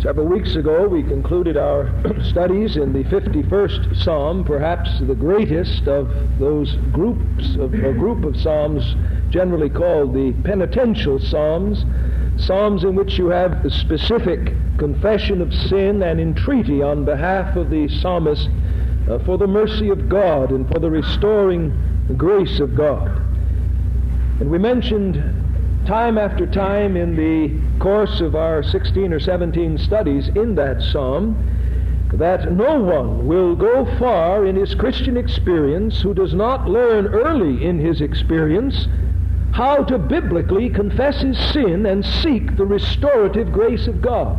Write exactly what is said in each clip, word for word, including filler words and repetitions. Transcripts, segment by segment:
Several weeks ago, we concluded our studies in the fifty-first Psalm, perhaps the greatest of those groups of a group of psalms generally called the penitential psalms, psalms in which you have a specific confession of sin and entreaty on behalf of the psalmist uh, for the mercy of God and for the restoring grace of God. And we mentioned time after time in the course of our sixteen or seventeen studies in that psalm that no one will go far in his Christian experience who does not learn early in his experience how to biblically confess his sin and seek the restorative grace of God.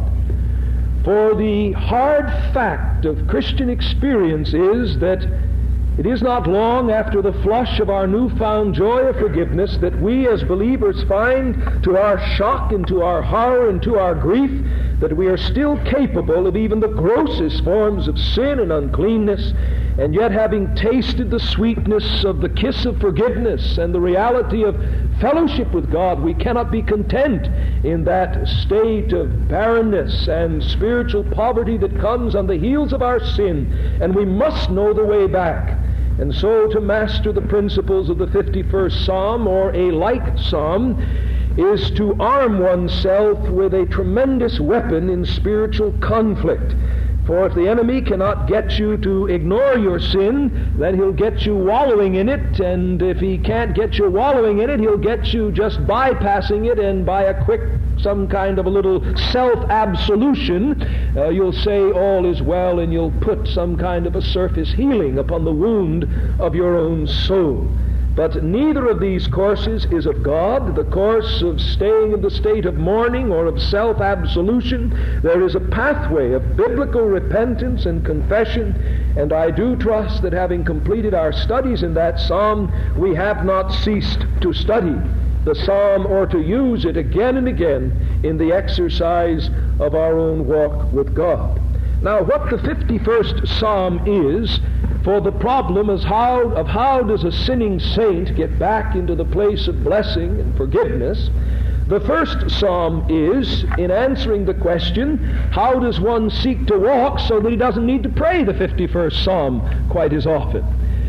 For the hard fact of Christian experience is that it is not long after the flush of our newfound joy of forgiveness that we as believers find, to our shock and to our horror and to our grief, that we are still capable of even the grossest forms of sin and uncleanness, and yet having tasted the sweetness of the kiss of forgiveness and the reality of fellowship with God, we cannot be content in that state of barrenness and spiritual poverty that comes on the heels of our sin, and we must know the way back. And so to master the principles of the fifty-first Psalm, or a like psalm, is to arm oneself with a tremendous weapon in spiritual conflict. For if the enemy cannot get you to ignore your sin, then he'll get you wallowing in it, and if he can't get you wallowing in it, he'll get you just bypassing it, and by a quick, some kind of a little self-absolution, uh, you'll say all is well, and you'll put some kind of a surface healing upon the wound of your own soul. But neither of these courses is of God. The course of staying in the state of mourning or of self-absolution, there is a pathway of biblical repentance and confession, and I do trust that having completed our studies in that psalm, we have not ceased to study the psalm or to use it again and again in the exercise of our own walk with God. Now, what the fifty-first Psalm is, for the problem is how, of how does a sinning saint get back into the place of blessing and forgiveness, the first Psalm is, in answering the question, how does one seek to walk so that he doesn't need to pray the fifty-first Psalm quite as often.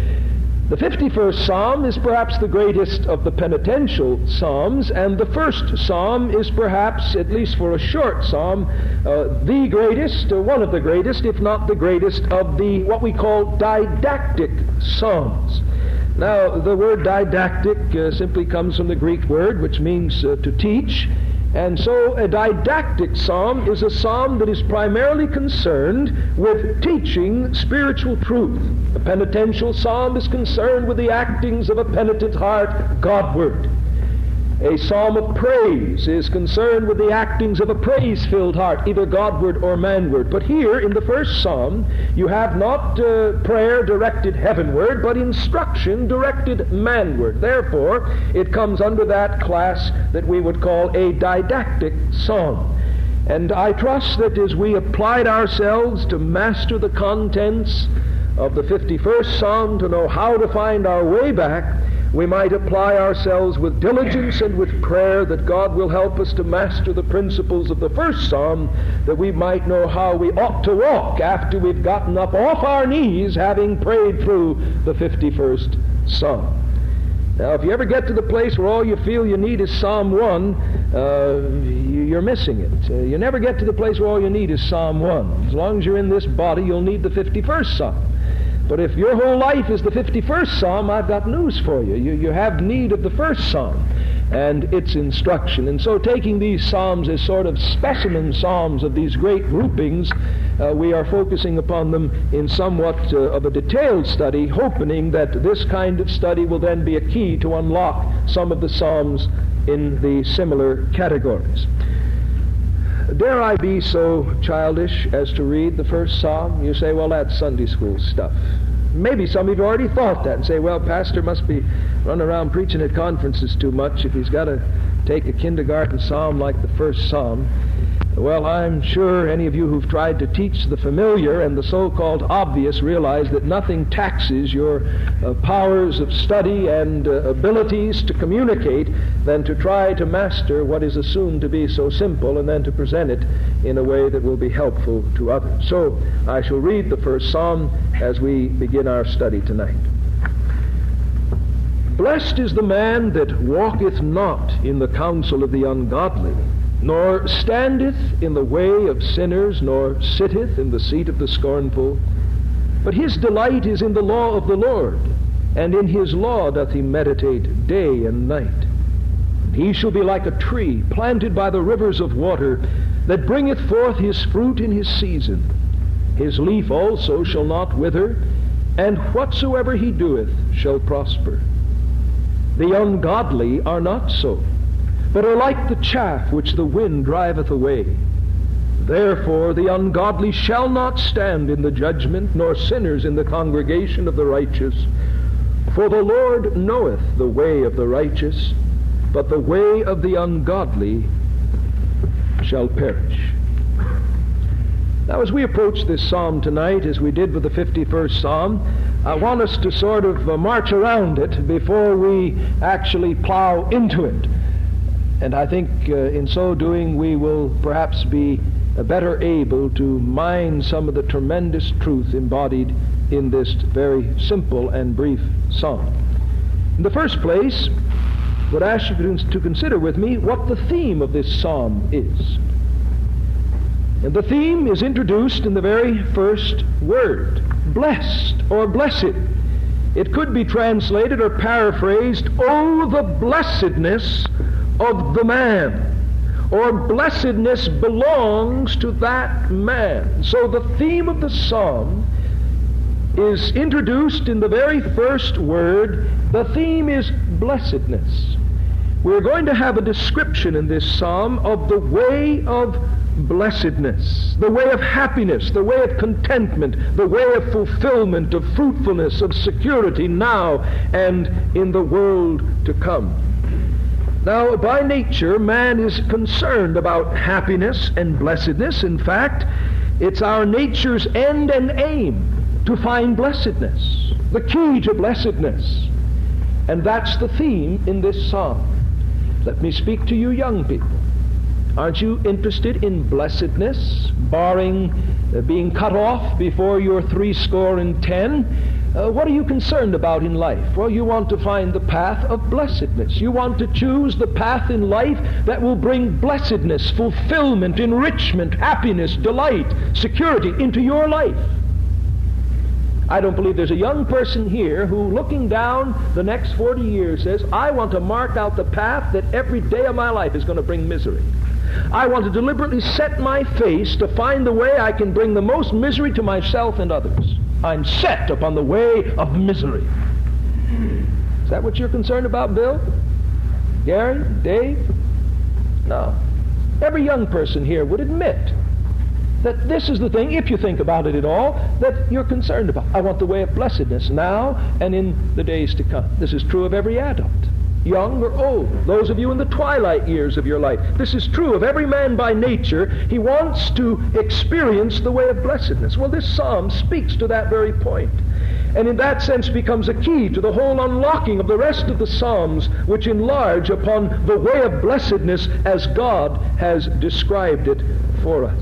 The fifty-first Psalm is perhaps the greatest of the penitential psalms, and the first Psalm is perhaps, at least for a short psalm, uh, the greatest, or one of the greatest, if not the greatest, of the what we call didactic psalms. Now, the word didactic uh, simply comes from the Greek word, which means uh, to teach. And so a didactic psalm is a psalm that is primarily concerned with teaching spiritual truth. A penitential psalm is concerned with the actings of a penitent heart Godward. A psalm of praise is concerned with the actings of a praise-filled heart, either Godward or manward. But here, in the first psalm, you have not uh, prayer directed heavenward, but instruction directed manward. Therefore, it comes under that class that we would call a didactic psalm. And I trust that as we applied ourselves to master the contents of the fifty-first Psalm, to know how to find our way back, we might apply ourselves with diligence and with prayer that God will help us to master the principles of the first Psalm, that we might know how we ought to walk after we've gotten up off our knees having prayed through the fifty-first Psalm. Now, if you ever get to the place where all you feel you need is Psalm one, uh, you're missing it. Uh, you never get to the place where all you need is Psalm one. As long as you're in this body, you'll need the fifty-first Psalm. But if your whole life is the fifty-first Psalm, I've got news for you. You, you have need of the first Psalm and its instruction. And so taking these Psalms as sort of specimen Psalms of these great groupings, uh, we are focusing upon them in somewhat uh, of a detailed study, hoping that this kind of study will then be a key to unlock some of the Psalms in the similar categories. Dare I be so childish as to read the first Psalm? You say, well, that's Sunday school stuff. Maybe some of you already thought that and say, well, pastor must be running around preaching at conferences too much if he's got to take a kindergarten psalm like the first Psalm. Well, I'm sure any of you who've tried to teach the familiar and the so-called obvious realize that nothing taxes your uh, powers of study and uh, abilities to communicate than to try to master what is assumed to be so simple and then to present it in a way that will be helpful to others. So I shall read the first psalm as we begin our study tonight. Blessed is the man that walketh not in the counsel of the ungodly, nor standeth in the way of sinners, nor sitteth in the seat of the scornful. But his delight is in the law of the Lord, and in his law doth he meditate day and night. And he shall be like a tree planted by the rivers of water, that bringeth forth his fruit in his season. His leaf also shall not wither, and whatsoever he doeth shall prosper. The ungodly are not so, but are like the chaff which the wind driveth away. Therefore the ungodly shall not stand in the judgment, nor sinners in the congregation of the righteous. For the Lord knoweth the way of the righteous, but the way of the ungodly shall perish. Now, as we approach this psalm tonight, as we did with the fifty-first psalm, I want us to sort of uh, march around it before we actually plow into it. And I think uh, in so doing we will perhaps be uh, better able to mine some of the tremendous truth embodied in this very simple and brief psalm. In the first place, I would ask you to consider with me what the theme of this psalm is. And the theme is introduced in the very first word, blessed or blessed. It could be translated or paraphrased, oh, the blessedness of the man, or blessedness belongs to that man. So the theme of the psalm is introduced in the very first word. The theme is blessedness. We're going to have a description in this psalm of the way of blessedness, the way of happiness, the way of contentment, the way of fulfillment, of fruitfulness, of security now and in the world to come. Now, by nature, man is concerned about happiness and blessedness. In fact, it's our nature's end and aim to find blessedness, the key to blessedness. And that's the theme in this psalm. Let me speak to you young people. Aren't you interested in blessedness, barring uh, being cut off before you're three score and ten? Uh, what are you concerned about in life? Well, you want to find the path of blessedness. You want to choose the path in life that will bring blessedness, fulfillment, enrichment, happiness, delight, security into your life. I don't believe there's a young person here who, looking down the next forty years, says, I want to mark out the path that every day of my life is going to bring misery. I want to deliberately set my face to find the way I can bring the most misery to myself and others. I'm set upon the way of misery. Is that what you're concerned about, Bill? Gary? Dave? No. Every young person here would admit that this is the thing, if you think about it at all, that you're concerned about. I want the way of blessedness now and in the days to come. This is true of every adult, young or old, those of you in the twilight years of your life. This is true of every man by nature. He wants to experience the way of blessedness. Well, this psalm speaks to that very point, and in that sense becomes a key to the whole unlocking of the rest of the psalms, which enlarge upon the way of blessedness as God has described it for us.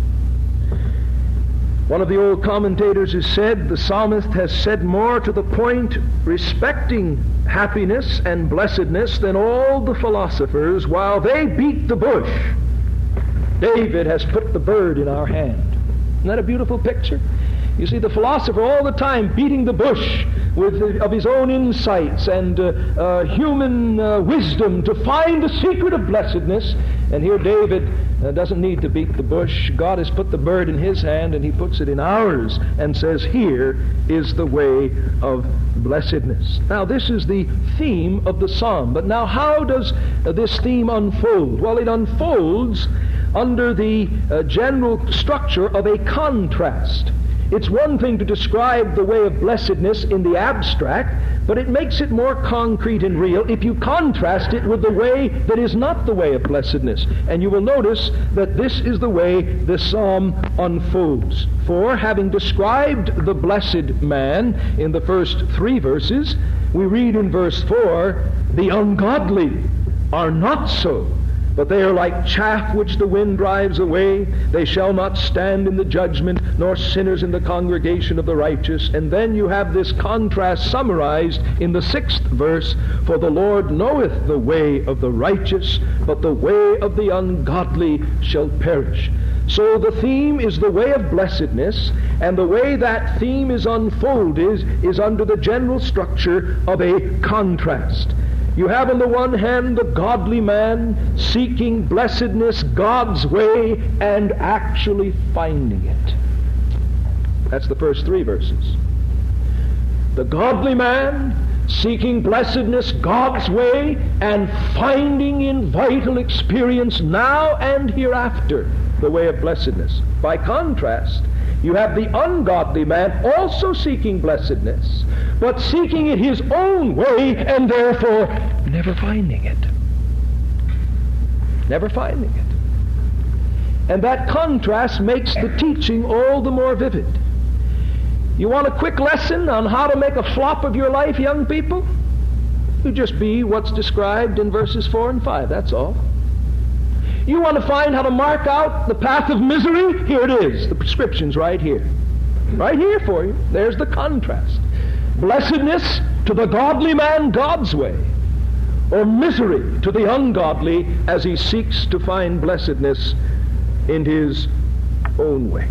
One of the old commentators has said, the psalmist has said more to the point respecting happiness and blessedness than all the philosophers while they beat the bush. David has put the bird in our hand. Isn't that a beautiful picture? You see the philosopher all the time beating the bush with the, of his own insights and uh, uh, human uh, wisdom to find the secret of blessedness. And here David uh, doesn't need to beat the bush. God has put the bird in his hand and he puts it in ours and says, here is the way of blessedness. Now this is the theme of the psalm. But now how does uh, this theme unfold? Well, it unfolds under the uh, general structure of a contrast. It's one thing to describe the way of blessedness in the abstract, but it makes it more concrete and real if you contrast it with the way that is not the way of blessedness. And you will notice that this is the way the psalm unfolds. For, having described the blessed man in the first three verses, we read in verse four, "The ungodly are not so, but they are like chaff which the wind drives away. They shall not stand in the judgment, nor sinners in the congregation of the righteous." And then you have this contrast summarized in the sixth verse, "For the Lord knoweth the way of the righteous, but the way of the ungodly shall perish." So the theme is the way of blessedness, and the way that theme is unfolded is, is under the general structure of a contrast. You have on the one hand the godly man seeking blessedness God's way and actually finding it. That's the first three verses. The godly man seeking blessedness God's way and finding in vital experience now and hereafter the way of blessedness. By contrast, you have the ungodly man also seeking blessedness, but seeking it his own way and therefore never finding it. Never finding it. And that contrast makes the teaching all the more vivid. You want a quick lesson on how to make a flop of your life, young people? You just be what's described in verses four and five, that's all. You want to find how to mark out the path of misery? Here it is. The prescription's right here. Right here for you. There's the contrast. Blessedness to the godly man God's way, or misery to the ungodly as he seeks to find blessedness in his own way.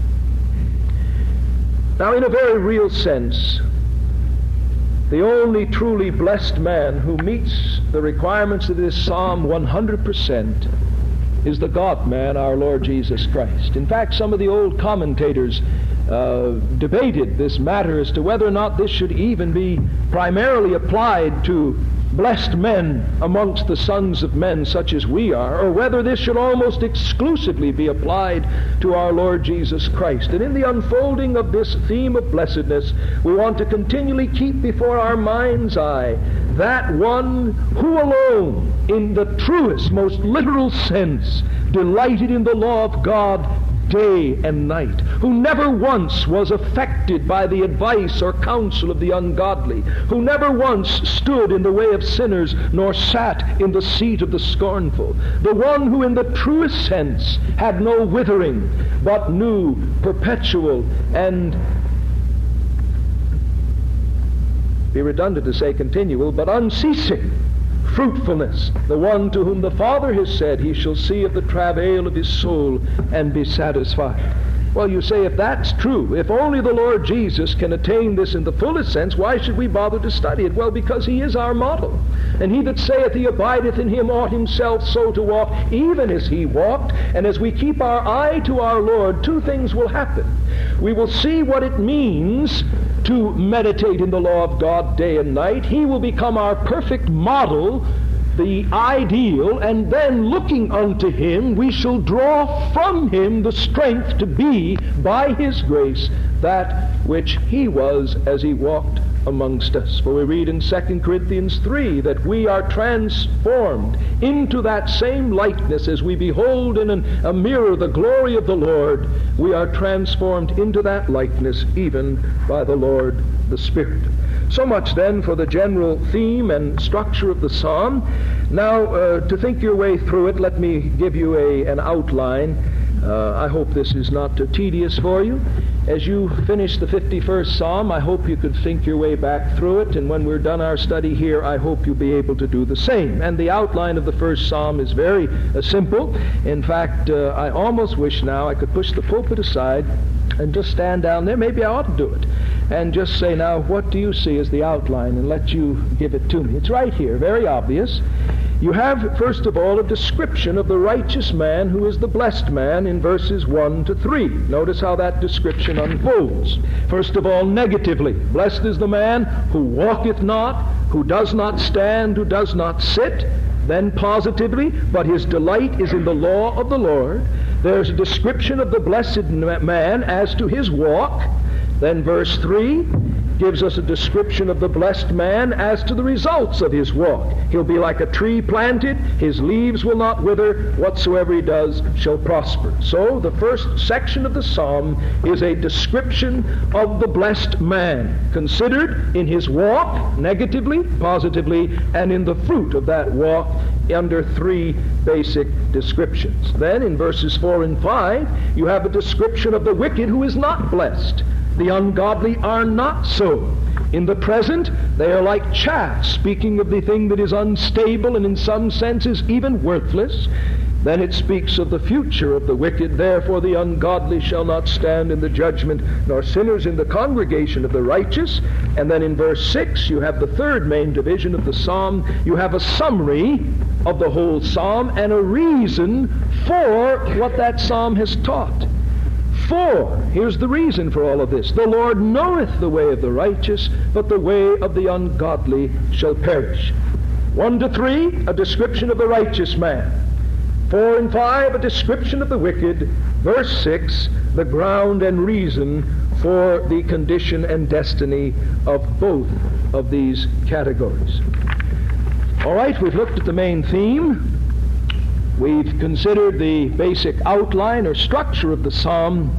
Now, in a very real sense, the only truly blessed man who meets the requirements of this psalm one hundred percent is the God-man, our Lord Jesus Christ. In fact, some of the old commentators uh, debated this matter as to whether or not this should even be primarily applied to blessed men amongst the sons of men such as we are, or whether this should almost exclusively be applied to our Lord Jesus Christ. And in the unfolding of this theme of blessedness, we want to continually keep before our mind's eye that one who alone, in the truest, most literal sense, delighted in the law of God day and night, who never once was affected by the advice or counsel of the ungodly, who never once stood in the way of sinners nor sat in the seat of the scornful, the one who in the truest sense had no withering but knew perpetual and, be redundant to say continual, but unceasing fruitfulness, the one to whom the Father has said he shall see of the travail of his soul and be satisfied. Well, you say, if that's true, if only the Lord Jesus can attain this in the fullest sense, why should we bother to study it? Well, because he is our model. And he that saith he abideth in him ought himself so to walk, even as he walked. And as we keep our eye to our Lord, two things will happen. We will see what it means to meditate in the law of God day and night. He will become our perfect model, the ideal, and then looking unto him, we shall draw from him the strength to be, by his grace, that which he was as he walked amongst us. For we read in Second Corinthians three that we are transformed into that same likeness as we behold in an, a mirror the glory of the Lord. We are transformed into that likeness even by the Lord the Spirit. So much then for the general theme and structure of the psalm. Now, uh, to think your way through it, let me give you a, an outline. Uh, I hope this is not too tedious for you. As you finish the fifty-first Psalm, I hope you could think your way back through it, and when we're done our study here, I hope you'll be able to do the same. And the outline of the first Psalm is very uh, simple. In fact, uh, I almost wish now I could push the pulpit aside and just stand down there. Maybe I ought to do it. And just say, now, what do you see as the outline, and let you give it to me. It's right here, very obvious. You have, first of all, a description of the righteous man who is the blessed man in verses one to three. Notice how that description unfolds. First of all, negatively. Blessed is the man who walketh not, who does not stand, who does not sit. Then positively, but his delight is in the law of the Lord. There's a description of the blessed man as to his walk. Then verse three gives us a description of the blessed man as to the results of his walk. He'll be like a tree planted, his leaves will not wither, whatsoever he does shall prosper. So the first section of the psalm is a description of the blessed man, considered in his walk, negatively, positively, and in the fruit of that walk under three basic descriptions. Then in verses four and five, you have a description of the wicked who is not blessed. The ungodly are not so. In the present, they are like chaff, speaking of the thing that is unstable and in some senses even worthless. Then it speaks of the future of the wicked. Therefore the ungodly shall not stand in the judgment, nor sinners in the congregation of the righteous. And then in verse six, you have the third main division of the psalm. You have a summary of the whole psalm and a reason for what that psalm has taught. For, here's the reason for all of this. The Lord knoweth the way of the righteous, but the way of the ungodly shall perish. One to three, a description of the righteous man. Four and five, a description of the wicked. Verse six, the ground and reason for the condition and destiny of both of these categories. All right, we've looked at the main theme. We've considered the basic outline or structure of the psalm.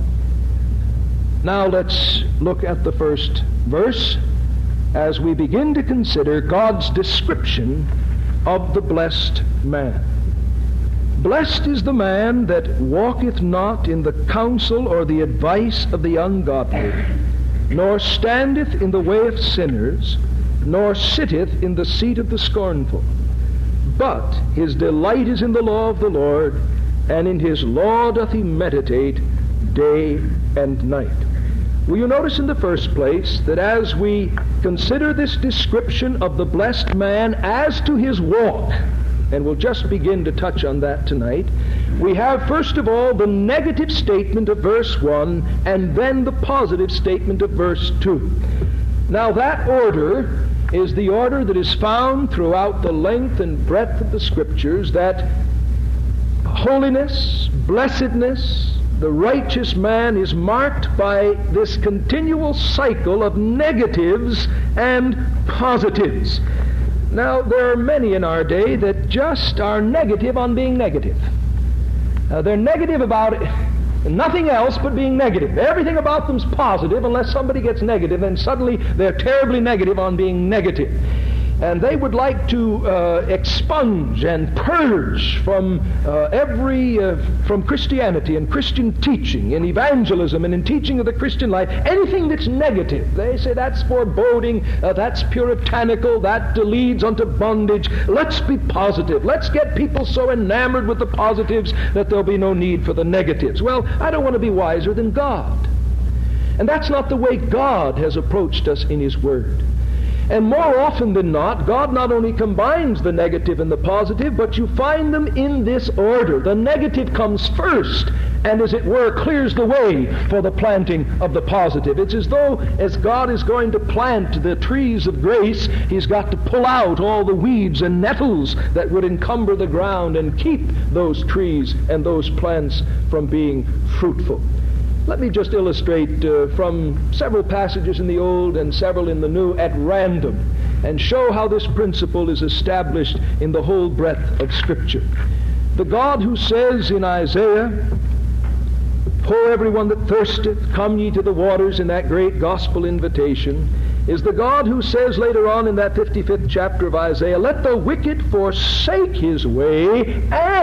Now let's look at the first verse as we begin to consider God's description of the blessed man. Blessed is the man that walketh not in the counsel or the advice of the ungodly, nor standeth in the way of sinners, nor sitteth in the seat of the scornful. But his delight is in the law of the Lord, and in his law doth he meditate day and night. Will you notice in the first place that as we consider this description of the blessed man as to his walk, and we'll just begin to touch on that tonight, we have first of all the negative statement of verse one, and then the positive statement of verse two. Now that order is the order that is found throughout the length and breadth of the Scriptures, that holiness, blessedness, the righteous man is marked by this continual cycle of negatives and positives. Now, there are many in our day that just are negative on being negative. Uh, they're negative about it. Nothing else but being negative. Everything about them's positive unless somebody gets negative, and suddenly they're terribly negative on being negative. And they would like to uh, expunge and purge from uh, every, uh, from Christianity and Christian teaching and evangelism and in teaching of the Christian life, anything that's negative. They say that's foreboding, uh, that's puritanical, that leads unto bondage. Let's be positive. Let's get people so enamored with the positives that there'll be no need for the negatives. Well, I don't want to be wiser than God. And that's not the way God has approached us in His Word. And more often than not, God not only combines the negative and the positive, but you find them in this order. The negative comes first, and as it were, clears the way for the planting of the positive. It's as though, as God is going to plant the trees of grace, He's got to pull out all the weeds and nettles that would encumber the ground and keep those trees and those plants from being fruitful. Let me just illustrate uh, from several passages in the Old and several in the New at random and show how this principle is established in the whole breadth of Scripture. The God who says in Isaiah, "Ho, everyone that thirsteth, come ye to the waters," in that great gospel invitation, is the God who says later on in that fifty-fifth chapter of Isaiah, "Let the wicked forsake his way,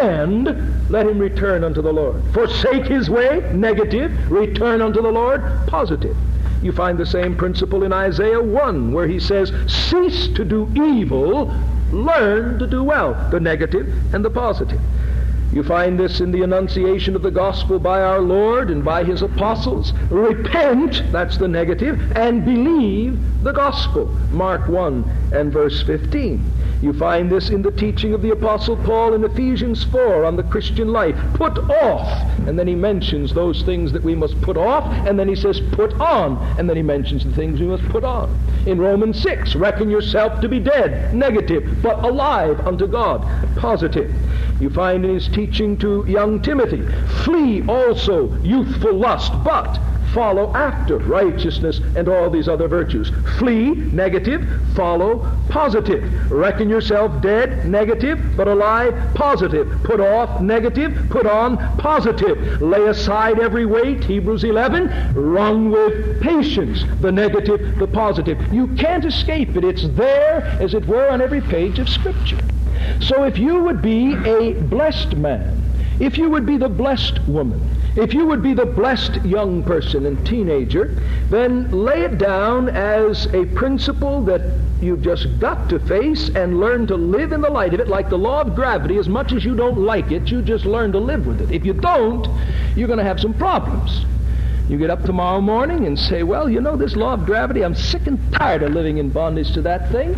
and let him return unto the Lord." Forsake his way, negative. Return unto the Lord, positive. You find the same principle in Isaiah one, where he says, "Cease to do evil, learn to do well," the negative and the positive. You find this in the enunciation of the gospel by our Lord and by His apostles. Repent, that's the negative, and believe the gospel. Mark one and verse fifteen. You find this in the teaching of the Apostle Paul in Ephesians four on the Christian life. Put off. And then he mentions those things that we must put off, and then he says put on, and then he mentions the things we must put on. In Romans six, reckon yourself to be dead, negative, but alive unto God, positive. You find in his teaching to young Timothy, flee also youthful lust, but follow after righteousness and all these other virtues. Flee, negative, follow, positive. Reckon yourself dead, negative, but alive, positive. Put off, negative, put on, positive. Lay aside every weight, Hebrews eleven, run with patience, the negative, the positive. You can't escape it. It's there, as it were, on every page of Scripture. So if you would be a blessed man, if you would be the blessed woman, if you would be the blessed young person and teenager, then lay it down as a principle that you've just got to face and learn to live in the light of it, like the law of gravity. As much as you don't like it, you just learn to live with it. If you don't, you're going to have some problems. You get up tomorrow morning and say, well, you know, this law of gravity, I'm sick and tired of living in bondage to that thing.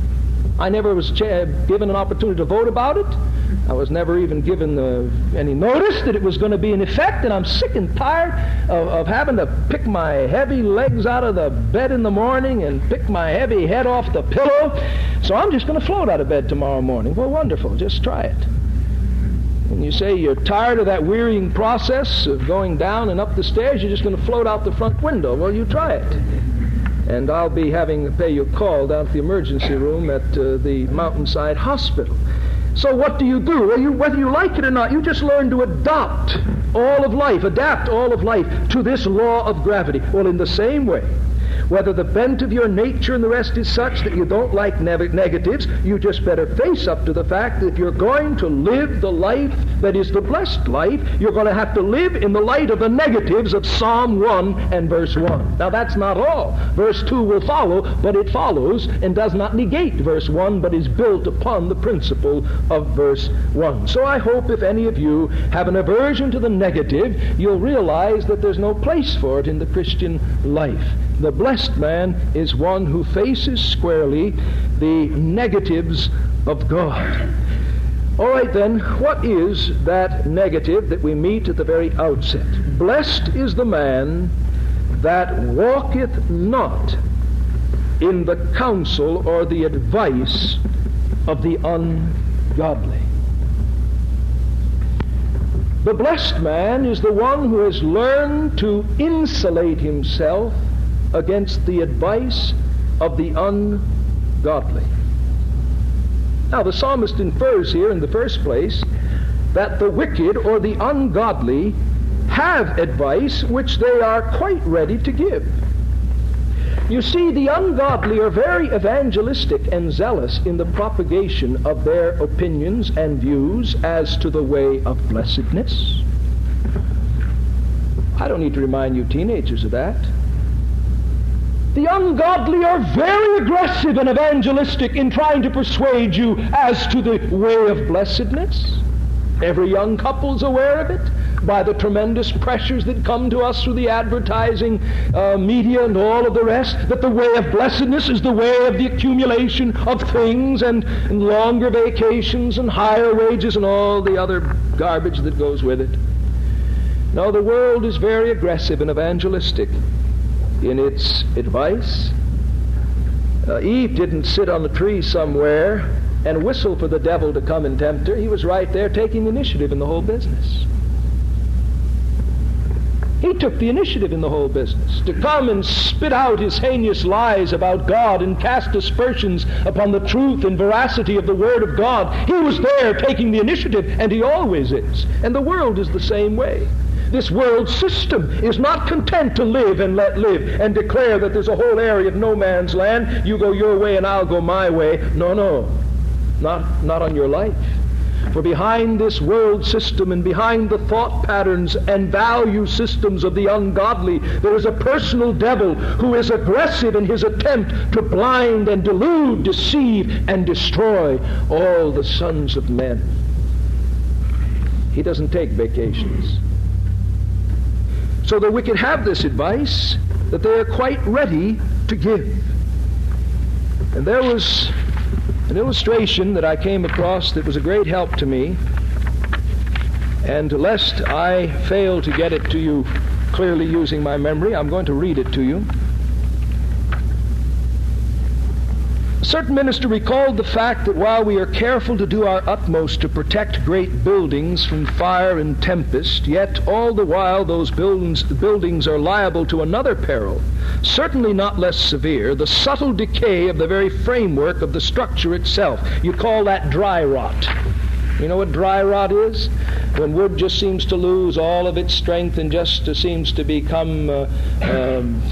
I never was ch- given an opportunity to vote about it. I was never even given uh, any notice that it was going to be in effect, and I'm sick and tired of, of having to pick my heavy legs out of the bed in the morning and pick my heavy head off the pillow. So I'm just going to float out of bed tomorrow morning. Well, wonderful. Just try it. And you say you're tired of that wearying process of going down and up the stairs, you're just going to float out the front window. Well, you try it. And I'll be having to pay you a call down to the emergency room at uh, the Mountainside Hospital. So what do you do? Well, you, whether you like it or not, you just learn to adopt all of life, adapt all of life to this law of gravity. Well, in the same way, whether the bent of your nature and the rest is such that you don't like ne- negatives, you just better face up to the fact that if you're going to live the life that is the blessed life, you're going to have to live in the light of the negatives of Psalm one and verse one. Now that's not all. Verse two will follow, but it follows and does not negate verse one, but is built upon the principle of verse one. So I hope if any of you have an aversion to the negative, you'll realize that there's no place for it in the Christian life. The blessed man is one who faces squarely the negatives of God. All right then, what is that negative that we meet at the very outset? Blessed is the man that walketh not in the counsel or the advice of the ungodly. The blessed man is the one who has learned to insulate himself against the advice of the ungodly. Now, the psalmist infers here in the first place that the wicked or the ungodly have advice which they are quite ready to give. You see, the ungodly are very evangelistic and zealous in the propagation of their opinions and views as to the way of blessedness. I don't need to remind you teenagers of that. The ungodly are very aggressive and evangelistic in trying to persuade you as to the way of blessedness. Every young couple's aware of it by the tremendous pressures that come to us through the advertising uh, media and all of the rest, that the way of blessedness is the way of the accumulation of things and, and longer vacations and higher wages and all the other garbage that goes with it. No, the world is very aggressive and evangelistic in its advice. Uh, Eve didn't sit on a tree somewhere and whistle for the devil to come and tempt her. He was right there taking the initiative in the whole business. He took the initiative in the whole business. To come and spit out his heinous lies about God and cast aspersions upon the truth and veracity of the Word of God. He was there taking the initiative, and he always is. And the world is the same way. This world system is not content to live and let live and declare that there's a whole area of no man's land. You go your way and I'll go my way. No, no, not, not on your life. For behind this world system and behind the thought patterns and value systems of the ungodly, there is a personal devil who is aggressive in his attempt to blind and delude, deceive, and destroy all the sons of men. He doesn't take vacations. So the wicked have this advice that they are quite ready to give. And there was an illustration that I came across that was a great help to me, and lest I fail to get it to you clearly using my memory, I'm going to read it to you. A certain minister recalled the fact that while we are careful to do our utmost to protect great buildings from fire and tempest, yet all the while those buildings, buildings are liable to another peril, certainly not less severe, the subtle decay of the very framework of the structure itself. You call that dry rot. You know what dry rot is? When wood just seems to lose all of its strength and just uh, seems to become uh, um,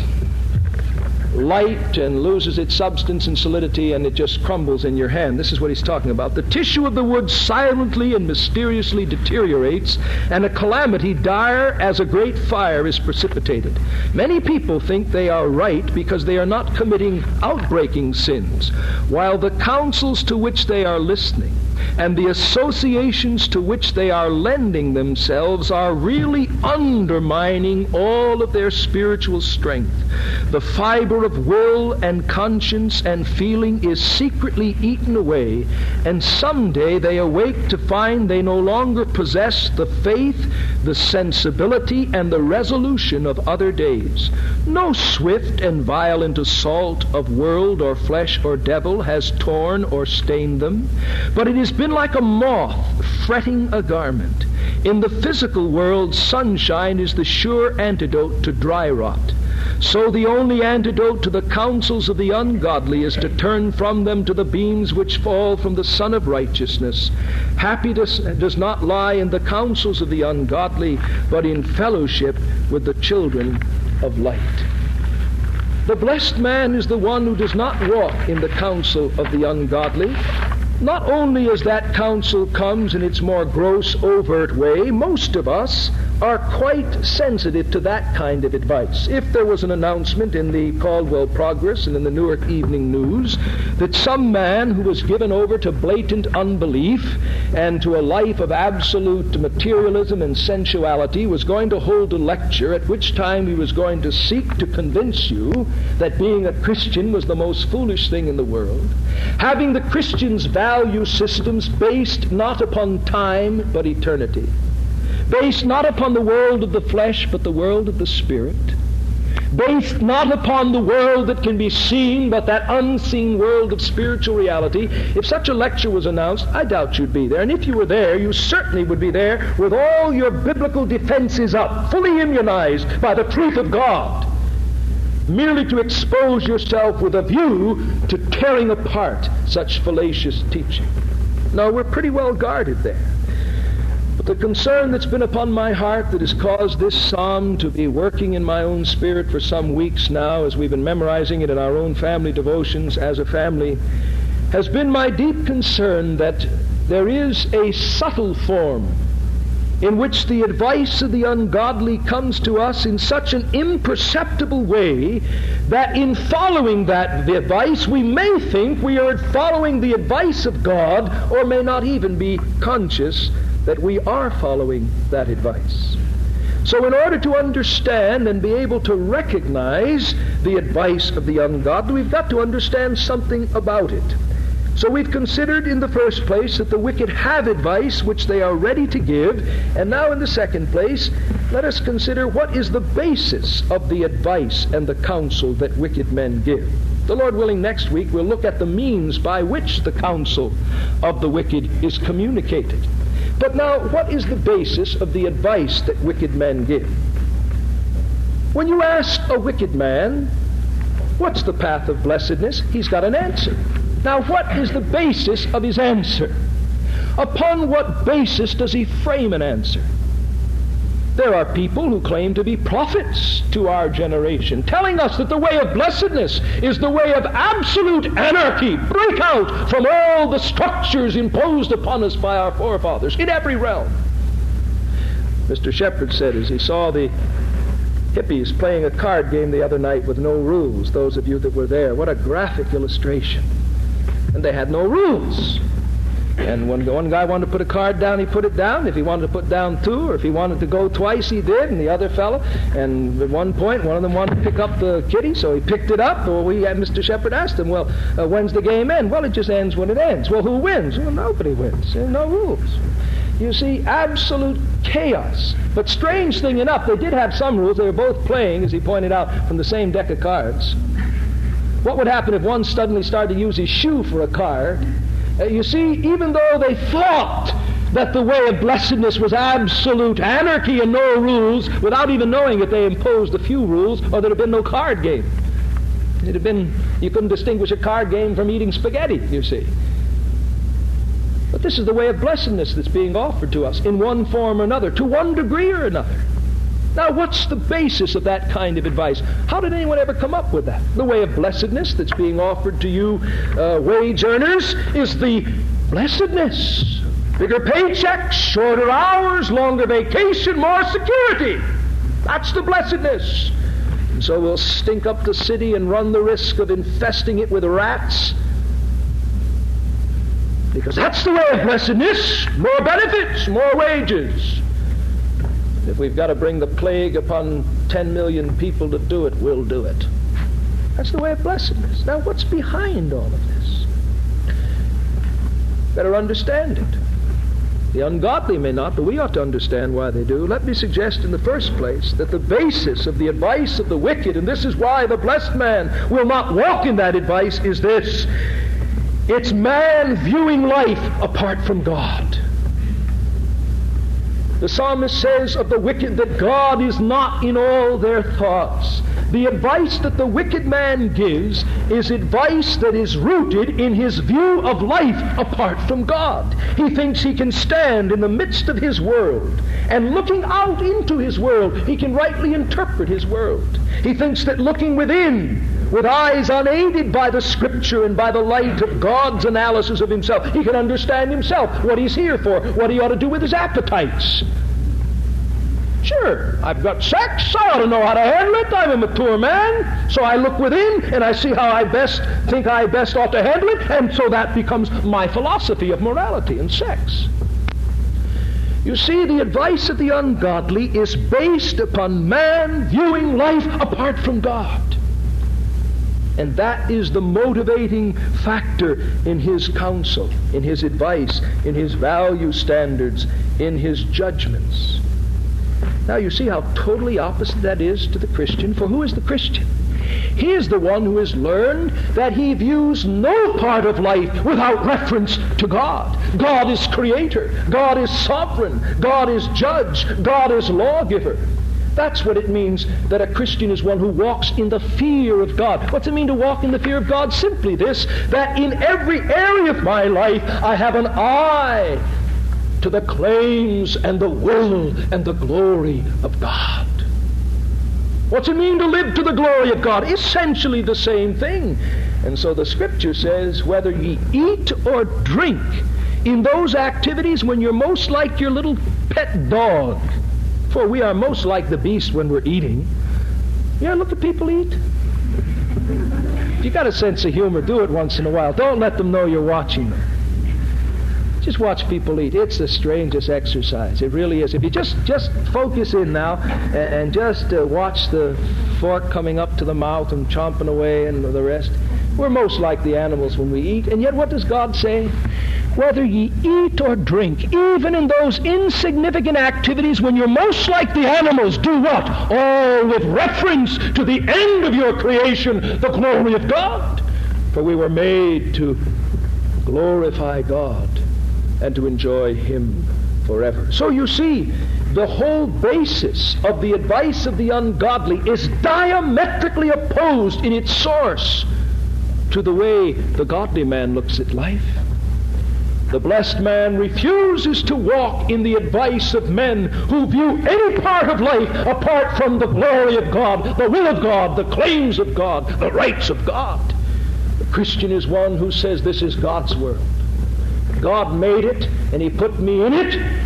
light and loses its substance and solidity, and it just crumbles in your hand. This is what he's talking about. The tissue of the wood silently and mysteriously deteriorates, and a calamity dire as a great fire is precipitated. Many people think they are right because they are not committing outbreaking sins, while the counsels to which they are listening and the associations to which they are lending themselves are really undermining all of their spiritual strength. The fiber of will and conscience and feeling is secretly eaten away, and someday they awake to find they no longer possess the faith, the sensibility, and the resolution of other days. No swift and violent assault of world or flesh or devil has torn or stained them, but it has been like a moth fretting a garment. In the physical world, sunshine is the sure antidote to dry rot. So the only antidote to the counsels of the ungodly is to turn from them to the beams which fall from the Son of Righteousness. Happiness does not lie in the counsels of the ungodly, but in fellowship with the children of light. The blessed man is the one who does not walk in the counsel of the ungodly. Not only as that counsel comes in its more gross, overt way, most of us are quite sensitive to that kind of advice. If there was an announcement in the Caldwell Progress and in the Newark Evening News that some man who was given over to blatant unbelief and to a life of absolute materialism and sensuality was going to hold a lecture at which time he was going to seek to convince you that being a Christian was the most foolish thing in the world, having the Christian's value systems based not upon time but eternity, based not upon the world of the flesh but the world of the spirit, based not upon the world that can be seen but that unseen world of spiritual reality. If such a lecture was announced, I doubt you'd be there. And if you were there, you certainly would be there with all your biblical defenses up, fully immunized by the truth of God, merely to expose yourself with a view to tearing apart such fallacious teaching. No, we're pretty well guarded there. But the concern that's been upon my heart that has caused this psalm to be working in my own spirit for some weeks now, as we've been memorizing it in our own family devotions as a family, has been my deep concern that there is a subtle form in which the advice of the ungodly comes to us in such an imperceptible way that in following that advice we may think we are following the advice of God, or may not even be conscious that we are following that advice. So in order to understand and be able to recognize the advice of the ungodly, we've got to understand something about it. So we've considered in the first place that the wicked have advice which they are ready to give, and now in the second place, let us consider what is the basis of the advice and the counsel that wicked men give. The Lord willing, next week we'll look at the means by which the counsel of the wicked is communicated. But now, what is the basis of the advice that wicked men give? When you ask a wicked man, what's the path of blessedness? He's got an answer. Now, what is the basis of his answer? Upon what basis does he frame an answer? There are people who claim to be prophets to our generation, telling us that the way of blessedness is the way of absolute anarchy. Break out from all the structures imposed upon us by our forefathers in every realm. Mister Shepherd said as he saw the hippies playing a card game the other night with no rules, those of you that were there, what a graphic illustration. And they had no rules. And when one guy wanted to put a card down, he put it down. If he wanted to put down two, or if he wanted to go twice, he did. And the other fellow, and at one point, one of them wanted to pick up the kitty, so he picked it up. Well, we had Mister Shepard asked him, well, uh, when's the game end? Well, it just ends when it ends. Well, who wins? Well, nobody wins. There are no rules. You see, absolute chaos. But strange thing enough, they did have some rules. They were both playing, as he pointed out, from the same deck of cards. What would happen if one suddenly started to use his shoe for a card? Uh, you see, even though they thought that the way of blessedness was absolute anarchy and no rules, without even knowing that they imposed a few rules, or there'd have been no card game. It'd have been, you couldn't distinguish a card game from eating spaghetti, you see. But this is the way of blessedness that's being offered to us in one form or another, to one degree or another. Now, what's the basis of that kind of advice? How did anyone ever come up with that? The way of blessedness that's being offered to you uh, wage earners is the blessedness. Bigger paychecks, shorter hours, longer vacation, more security. That's the blessedness. And so we'll stink up the city and run the risk of infesting it with rats. Because that's the way of blessedness. More benefits, more wages. If we've got to bring the plague upon ten million people to do it, we'll do it. That's the way of blessedness. Now, what's behind all of this? Better understand it. The ungodly may not, but we ought to understand why they do. Let me suggest in the first place that the basis of the advice of the wicked, and this is why the blessed man will not walk in that advice, is this. It's man viewing life apart from God. The psalmist says of the wicked that God is not in all their thoughts. The advice that the wicked man gives is advice that is rooted in his view of life apart from God. He thinks he can stand in the midst of his world, and looking out into his world, he can rightly interpret his world. He thinks that looking within, with eyes unaided by the Scripture and by the light of God's analysis of himself, he can understand himself, what he's here for, what he ought to do with his appetites. Sure, I've got sex, I ought to know how to handle it, I'm a mature man, so I look within and I see how I best think I best ought to handle it, and so that becomes my philosophy of morality and sex. You see, the advice of the ungodly is based upon man viewing life apart from God. And that is the motivating factor in his counsel, in his advice, in his value standards, in his judgments. Now you see how totally opposite that is to the Christian. For who is the Christian? He is the one who has learned that he views no part of life without reference to God. God is creator. God is sovereign. God is judge. God is lawgiver. That's what it means that a Christian is one who walks in the fear of God. What's it mean to walk in the fear of God? Simply this, that in every area of my life I have an eye to the claims and the will and the glory of God. What's it mean to live to the glory of God? Essentially the same thing. And so the Scripture says, whether ye eat or drink, in those activities when you're most like your little pet dog, for we are most like the beast when we're eating. You ever look at people eat? If you got a sense of humor, do it once in a while. Don't let them know you're watching them. Just watch people eat. It's the strangest exercise. It really is. If you just, just focus in now and, and just uh, watch the fork coming up to the mouth and chomping away and the rest. We're most like the animals when we eat. And yet what does God say? Whether ye eat or drink, even in those insignificant activities when you're most like the animals, do what? All with reference to the end of your creation, the glory of God. For we were made to glorify God and to enjoy Him forever. So you see, the whole basis of the advice of the ungodly is diametrically opposed in its source to the way the godly man looks at life. The blessed man refuses to walk in the advice of men who view any part of life apart from the glory of God, the will of God, the claims of God, the rights of God. The Christian is one who says, this is God's world. God made it, and He put me in it,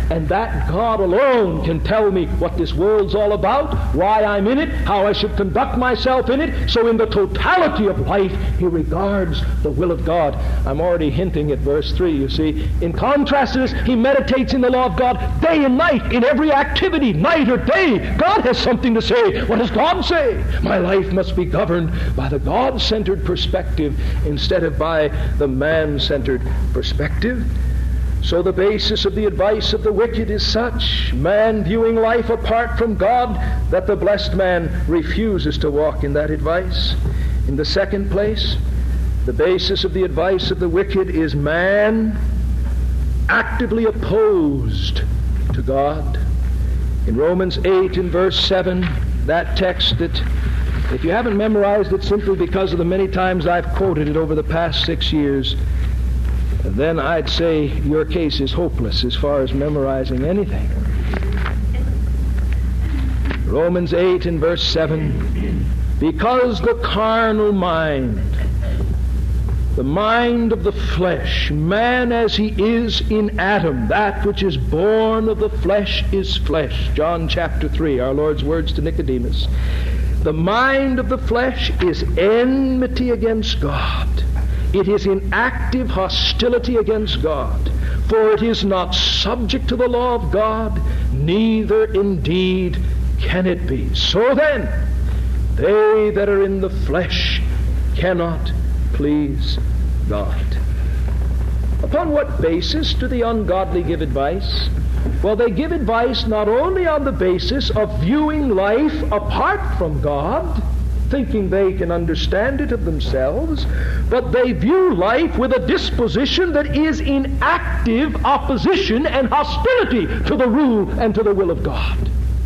and that God alone can tell me what this world's all about, why I'm in it, how I should conduct myself in it. So in the totality of life, he regards the will of God. I'm already hinting at verse three, you see. In contrast to this, he meditates in the law of God day and night, in every activity, night or day. God has something to say. What does God say? My life must be governed by the God-centered perspective instead of by the man-centered perspective. So the basis of the advice of the wicked is such, man viewing life apart from God, that the blessed man refuses to walk in that advice. In the second place, the basis of the advice of the wicked is man actively opposed to God. In Romans eight in verse seven, that text that, if you haven't memorized it simply because of the many times I've quoted it over the past six years, then I'd say your case is hopeless as far as memorizing anything. Romans eight in verse seven, because the carnal mind, the mind of the flesh, man as he is in Adam, that which is born of the flesh is flesh. John chapter three, our Lord's words to Nicodemus. The mind of the flesh is enmity against God. It is in active hostility against God, for it is not subject to the law of God, neither indeed can it be. So then, they that are in the flesh cannot please God. Upon what basis do the ungodly give advice? Well, they give advice not only on the basis of viewing life apart from God, thinking they can understand it of themselves, but they view life with a disposition that is in active opposition and hostility to the rule and to the will of God.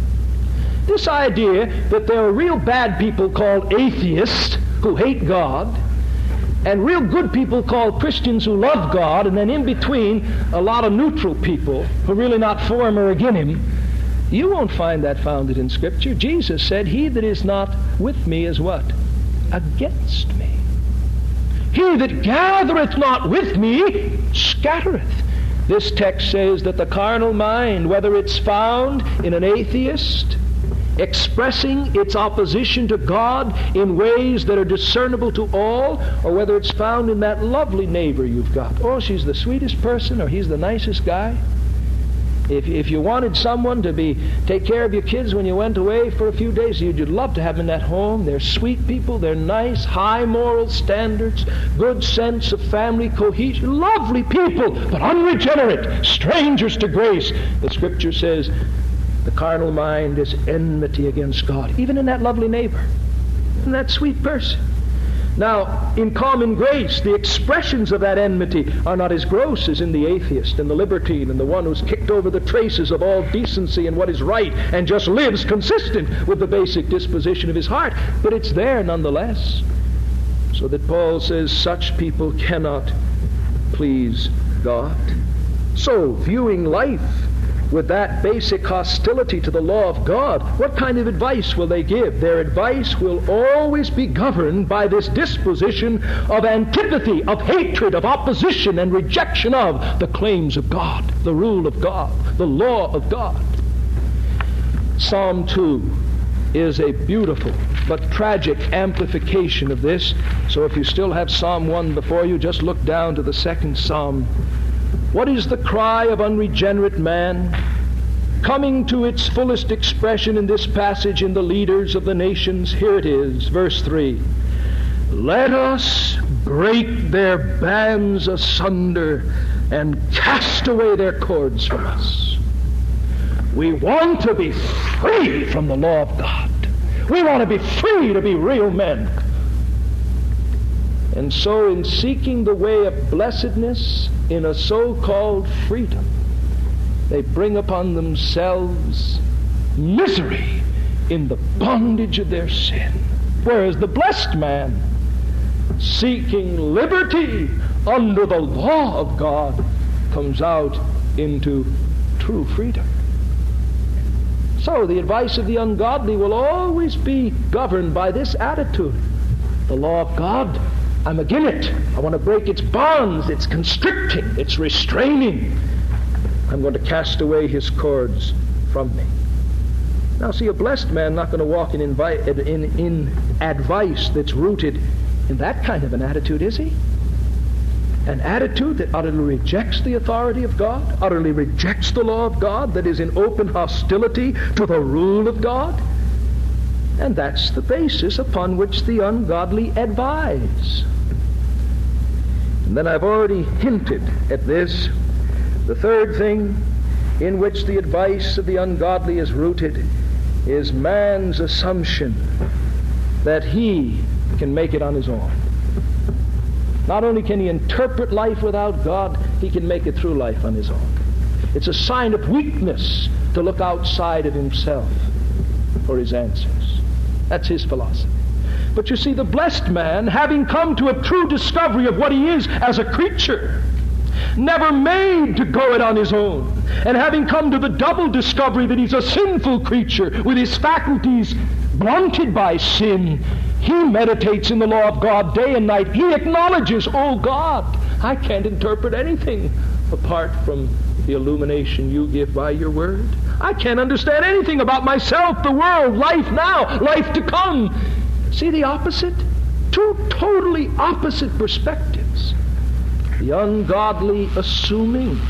This idea that there are real bad people called atheists who hate God, and real good people called Christians who love God, and then in between a lot of neutral people who are really not for him or against him, you won't find that founded in Scripture. Jesus said, he that is not with me is what? Against me. He that gathereth not with me scattereth. This text says that the carnal mind, whether it's found in an atheist, expressing its opposition to God in ways that are discernible to all, or whether it's found in that lovely neighbor you've got. Oh, she's the sweetest person, or he's the nicest guy. If, if you wanted someone to be take care of your kids when you went away for a few days, you'd, you'd love to have them in that home. They're sweet people. They're nice, high moral standards, good sense of family cohesion. Lovely people, but unregenerate, strangers to grace. The Scripture says the carnal mind is enmity against God, even in that lovely neighbor, in that sweet person. Now, in common grace, the expressions of that enmity are not as gross as in the atheist and the libertine and the one who's kicked over the traces of all decency and what is right and just lives consistent with the basic disposition of his heart. But it's there nonetheless. So that Paul says such people cannot please God. So, viewing life with that basic hostility to the law of God, what kind of advice will they give? Their advice will always be governed by this disposition of antipathy, of hatred, of opposition and rejection of the claims of God, the rule of God, the law of God. Psalm two is a beautiful but tragic amplification of this. So if you still have Psalm one before you, just look down to the second Psalm. What is the cry of unregenerate man? Coming to its fullest expression in this passage in the leaders of the nations. Here it is, verse three. Let us break their bands asunder and cast away their cords from us. We want to be free from the law of God. We want to be free to be real men. And so in seeking the way of blessedness in a so-called freedom, they bring upon themselves misery in the bondage of their sin. Whereas the blessed man, seeking liberty under the law of God, comes out into true freedom. So the advice of the ungodly will always be governed by this attitude. The law of God, I'm against it. I want to break its bonds. It's constricting. It's restraining. I'm going to cast away his cords from me. Now see, a blessed man not going to walk in, invi- in, in advice that's rooted in that kind of an attitude, is he? An attitude that utterly rejects the authority of God, utterly rejects the law of God, that is in open hostility to the rule of God. And that's the basis upon which the ungodly advise. And then I've already hinted at this. The third thing in which the advice of the ungodly is rooted is man's assumption that he can make it on his own. Not only can he interpret life without God, he can make it through life on his own. It's a sign of weakness to look outside of himself for his answers. That's his philosophy. But you see, the blessed man, having come to a true discovery of what he is as a creature, never made to go it on his own, and having come to the double discovery that he's a sinful creature with his faculties blunted by sin, he meditates in the law of God day and night. He acknowledges, oh God, I can't interpret anything apart from the illumination you give by your word. I can't understand anything about myself, the world, life now, life to come. See the opposite? Two totally opposite perspectives. The ungodly assuming,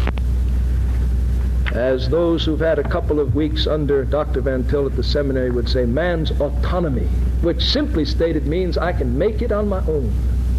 as those who've had a couple of weeks under Doctor Van Til at the seminary would say, man's autonomy, which simply stated means I can make it on my own.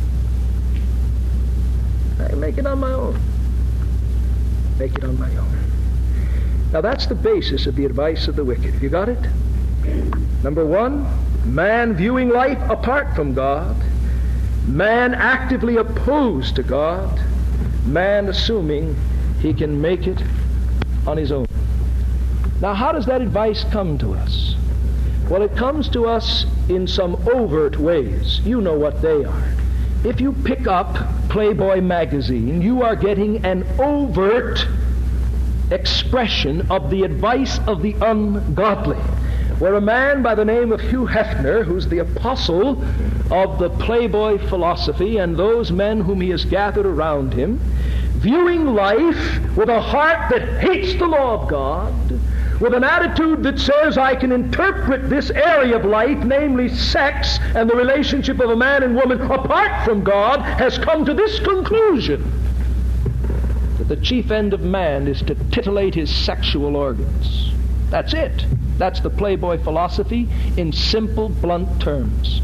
I can make it on my own. Make it on my own. Now that's the basis of the advice of the wicked. Have you got it? Number one, man viewing life apart from God, man actively opposed to God, man assuming he can make it on his own. Now how does that advice come to us? Well, it comes to us in some overt ways. You know what they are. If you pick up Playboy magazine, you are getting an overt expression of the advice of the ungodly, where a man by the name of Hugh Hefner, who's the apostle of the Playboy philosophy, and those men whom he has gathered around him, viewing life with a heart that hates the law of God, with an attitude that says I can interpret this area of life, namely sex and the relationship of a man and woman apart from God, has come to this conclusion, that the chief end of man is to titillate his sexual organs. That's it. That's the Playboy philosophy in simple, blunt terms.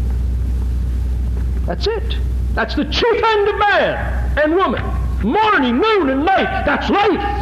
That's it. That's the chief end of man and woman. Morning, noon, and night. That's life.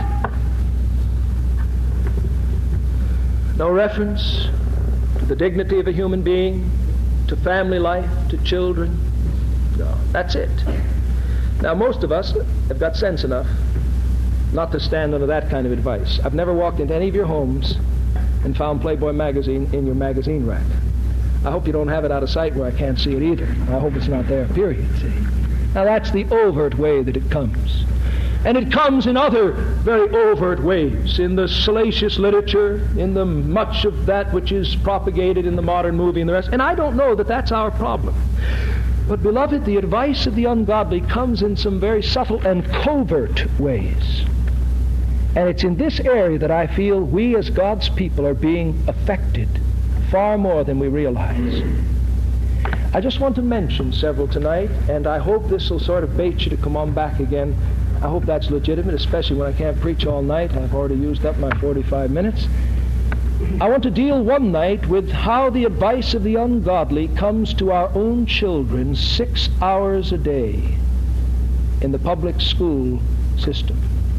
No reference to the dignity of a human being, to family life, to children. No, that's it. Now, most of us have got sense enough not to stand under that kind of advice. I've never walked into any of your homes and found Playboy magazine in your magazine rack. I hope you don't have it out of sight where I can't see it either. I hope it's not there, period. See? Now, that's the overt way that it comes. And it comes in other very overt ways, in the salacious literature, in the much of that which is propagated in the modern movie and the rest. And I don't know that that's our problem. But, beloved, the advice of the ungodly comes in some very subtle and covert ways. And it's in this area that I feel we as God's people are being affected far more than we realize. I just want to mention several tonight, and I hope this will sort of bait you to come on back again. I hope that's legitimate, especially when I can't preach all night. I've already used up my forty-five minutes. I want to deal one night with how the advice of the ungodly comes to our own children six hours a day in the public school system.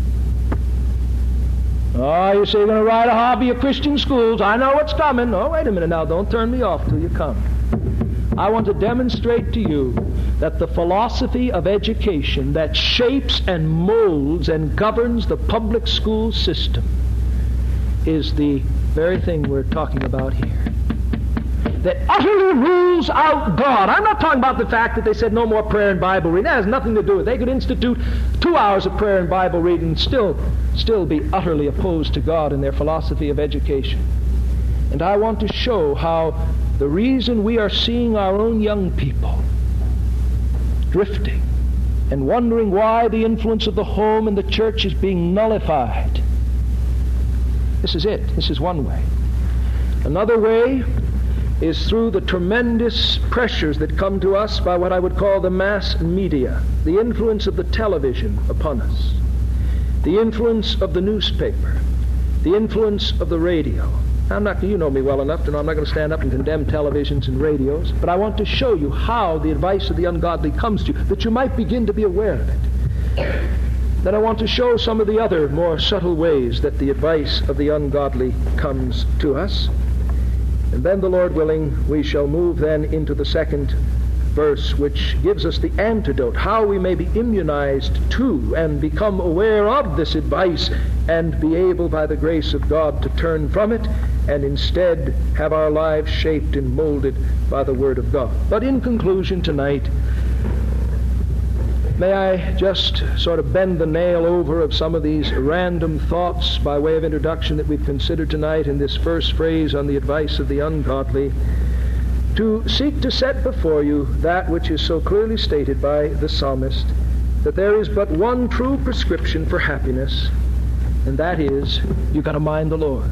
Oh, you say you're going to write a hobby of Christian schools. I know what's coming. Oh, wait a minute now. Don't turn me off till you come. I want to demonstrate to you that the philosophy of education that shapes and molds and governs the public school system is the very thing we're talking about here. That utterly rules out God. I'm not talking about the fact that they said no more prayer and Bible reading. That has nothing to do with it. They could institute two hours of prayer and Bible reading and still, still be utterly opposed to God in their philosophy of education. And I want to show how the reason we are seeing our own young people drifting and wondering why the influence of the home and the church is being nullified. This is it. This is one way. Another way is through the tremendous pressures that come to us by what I would call the mass media, the influence of the television upon us, the influence of the newspaper, the influence of the radio. I'm not, you know me well enough to know I'm not going to stand up and condemn televisions and radios, but I want to show you how the advice of the ungodly comes to you, that you might begin to be aware of it. Then I want to show some of the other more subtle ways that the advice of the ungodly comes to us. And then, the Lord willing, we shall move then into the second verse, which gives us the antidote, how we may be immunized to and become aware of this advice and be able, by the grace of God, to turn from it and instead have our lives shaped and molded by the Word of God. But in conclusion tonight, may I just sort of bend the nail over of some of these random thoughts by way of introduction that we've considered tonight in this first phrase on the advice of the ungodly, to seek to set before you that which is so clearly stated by the psalmist, that there is but one true prescription for happiness, and that is, you've got to mind the Lord.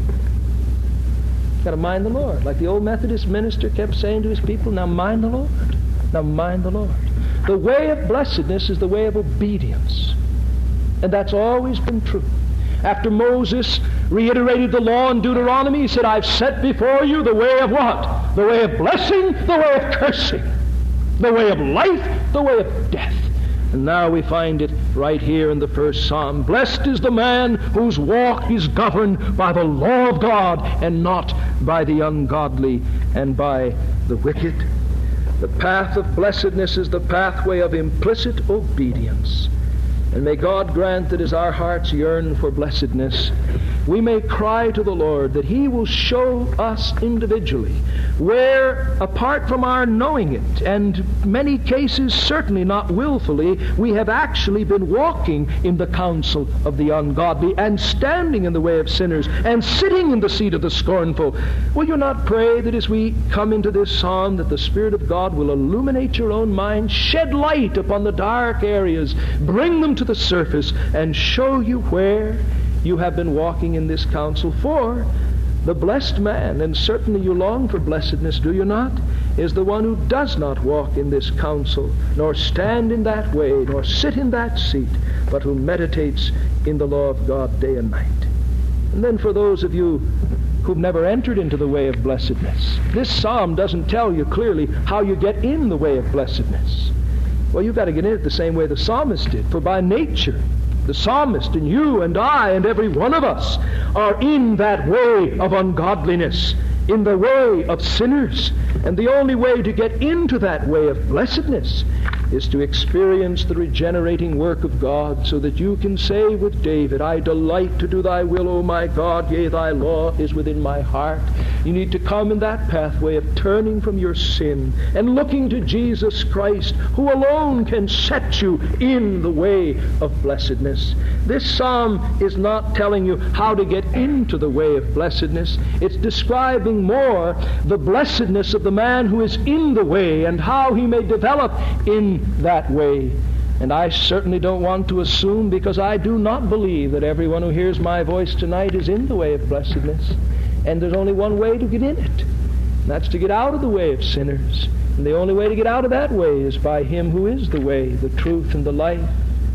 You've got to mind the Lord. Like the old Methodist minister kept saying to his people, now mind the Lord. Now mind the Lord. The way of blessedness is the way of obedience. And that's always been true. After Moses reiterated the law in Deuteronomy, he said, I've set before you the way of what? The way of blessing, the way of cursing. The way of life, the way of death. And now we find it right here in the first psalm. Blessed is the man whose walk is governed by the law of God and not by the ungodly and by the wicked. The path of blessedness is the pathway of implicit obedience. And may God grant that as our hearts yearn for blessedness, we may cry to the Lord that He will show us individually where, apart from our knowing it, and many cases certainly not willfully, we have actually been walking in the counsel of the ungodly and standing in the way of sinners and sitting in the seat of the scornful. Will you not pray that as we come into this psalm that the Spirit of God will illuminate your own mind, shed light upon the dark areas, bring them to the surface, and show you where you have been walking in this counsel? For the blessed man, and certainly you long for blessedness, do you not, is the one who does not walk in this counsel, nor stand in that way, nor sit in that seat, but who meditates in the law of God day and night. And then for those of you who've never entered into the way of blessedness, this psalm doesn't tell you clearly how you get in the way of blessedness. Well, you've got to get in it the same way the psalmist did, for by nature, the psalmist and you and I and every one of us are in that way of ungodliness, in the way of sinners. And the only way to get into that way of blessedness is to experience the regenerating work of God, so that you can say with David, I delight to do thy will, O my God, yea, thy law is within my heart. You need to come in that pathway of turning from your sin and looking to Jesus Christ, who alone can set you in the way of blessedness. This psalm is not telling you how to get into the way of blessedness. It's describing more the blessedness of the man who is in the way and how he may develop in that way. And I certainly don't want to assume, because I do not believe that everyone who hears my voice tonight is in the way of blessedness. And there's only one way to get in it, and that's to get out of the way of sinners. And the only way to get out of that way is by Him who is the way, the truth, and the life.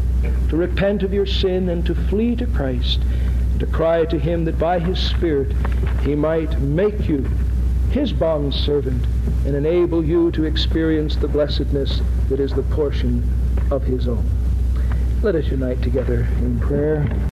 To repent of your sin and to flee to Christ, and to cry to Him that by His Spirit He might make you His bondservant and enable you to experience the blessedness that is the portion of His own. Let us unite together in prayer.